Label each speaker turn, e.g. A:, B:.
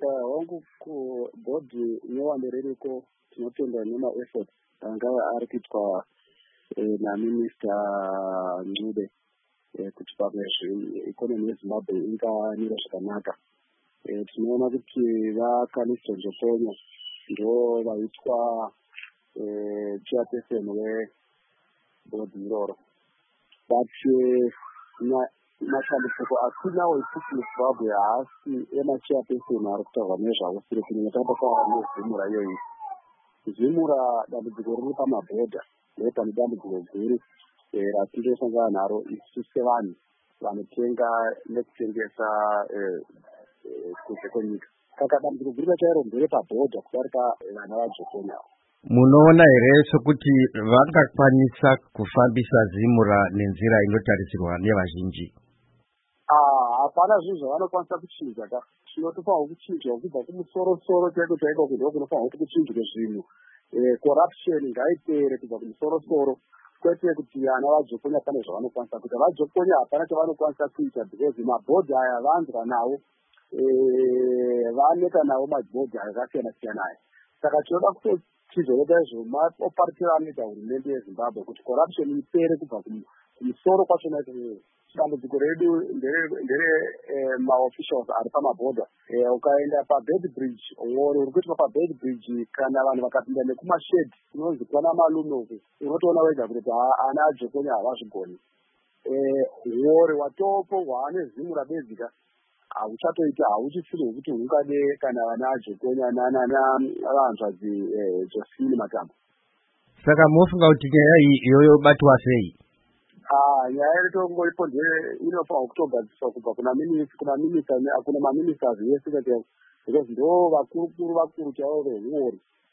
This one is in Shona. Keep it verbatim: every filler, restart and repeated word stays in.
A: wangu kubhodhi newanderereko tinotenda nemaeffort anga ari kuitwa naminista Ncube kuti pamwe ikonomi yeZimbabwe ingamira zvakanaka. Tinoona kuti vaKallisto Njokonyo ndo vaitwa chairperson webhodhi iroro, but matambudziko asinawo isusu muZimbabwe haasi emachairperson ari kutaurwa nezvavo sire kunyanya tapakaa nezimura iyoyi. Zimura dambudziko riri pamabhodha nepane dambudziko guru ratindosangana naro isu sevanhu vanotenga nekutengesa kunze kwenyika. Saka dambudziko guru rachairo ndere pabhodha kudarika vana vaJokonya.
B: Munoona here sokuti vangakwanisa kufambisa Zimura nenzira inotarisirwa nevazhinji?
A: Ah, hapana zvinhu zvavanokwanisa kuchinja ka. Chinotofanirwa kuchinjwa kubva kumusoro-soro chaiko chaiko kuti kunofanirwa kuti kuchinjwe zvinhu. Corruption ngaipere kubva kumusoro-soro, kwete kuti vana vaJokonya pane zvavanokwanisa kuita. VaJokonya hapana chavanokwanisa kuita because mabhodhi aya vanzwa nawo, vaneta nawo mabhodhi akasiyana-siyana aya. Saka tinoda kutochinjwa izvo maoparitiro anoita hurumende yeZimbabwe kuti corruption ipere kubva kumusoro kwachona ikweyo. Dambudziko redu ndere maofficials ari pamabhodha. Ukaenda paBed Bridge, uri uri kuitwa paBed Bridge kana vanhu vakapinda nekumashedi kunonzi kwana malume uku, unotoona wega kuti ana aJokonya havazvigoni. Uori watopo hwaane Zimura Bedzika hauchatoita, hauchisiri hwekuti hungade kana vana aJokonya nanavanzvadzi Josephine Matambo.
B: Saka mofunga kuti nyaya iyi iyoyo batwa sei?
A: Ah, nyaya yetongoipo ndeye inofanirwa kutogadziswa kubva kuna minista kuna minista kuna maministers yese because ndo vakuru vakuru chaivo vehuori